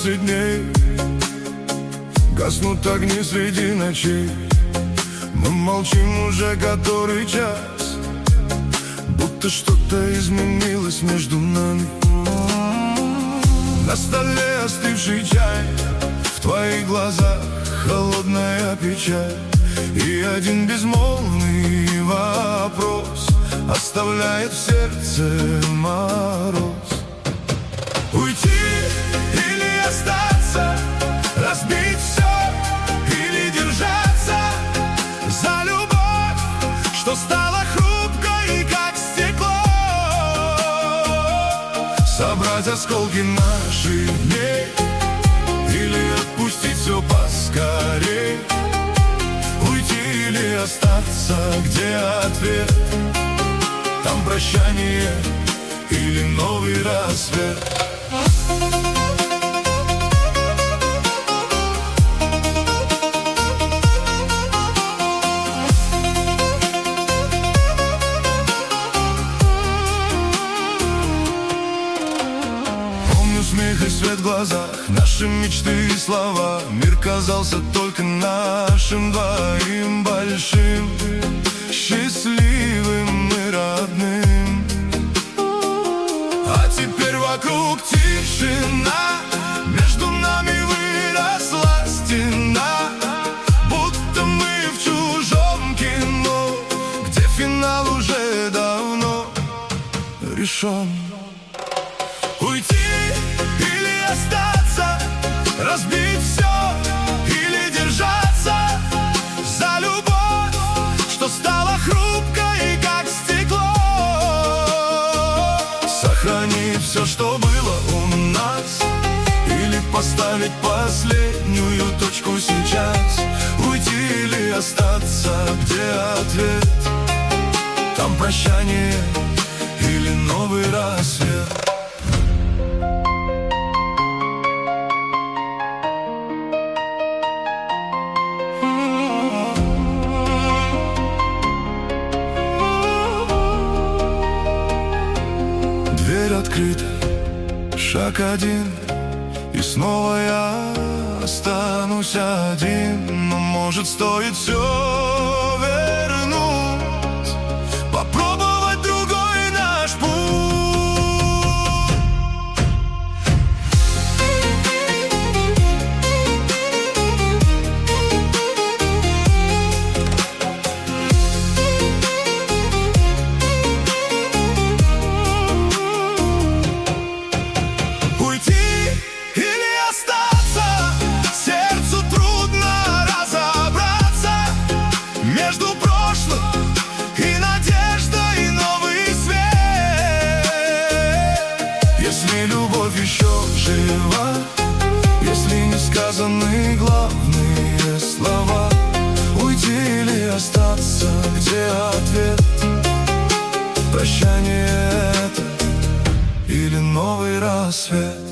20 дней гаснут огни среди ночей. Мы молчим уже который час, будто что-то изменилось между нами. На столе остывший чай, в твоих глазах холодная печаль. И один безмолвный вопрос оставляет в сердце мороз. Уйти или остаться, разбить все или держаться за любовь, что стала хрупкой, как стекло. Собрать осколки наших дней или отпустить все поскорей. Уйти или остаться, где ответ? Там прощание или новый рассвет. Помню смех и свет в глазах, наши мечты и слова. Мир казался только нашим двоим, большим, счастливым и родным. А теперь вокруг тишина, между нами выросла стена, будто мы в чужом кино, где финал уже давно решен. Уйти или остаться, разбить все или держаться за любовь, что стала хрупкой, как стекло. Сохранить все, что было у нас, или поставить последнюю точку сейчас. Уйти или остаться, где ответ? Там прощание или новый рассвет. Дверь открыта, шаг один, и снова я останусь один. Но может стоит все вернуть, попробовать другой наш путь. Если любовь еще жива, если не сказаны главные слова, уйти или остаться, где ответ? Прощание это или новый рассвет?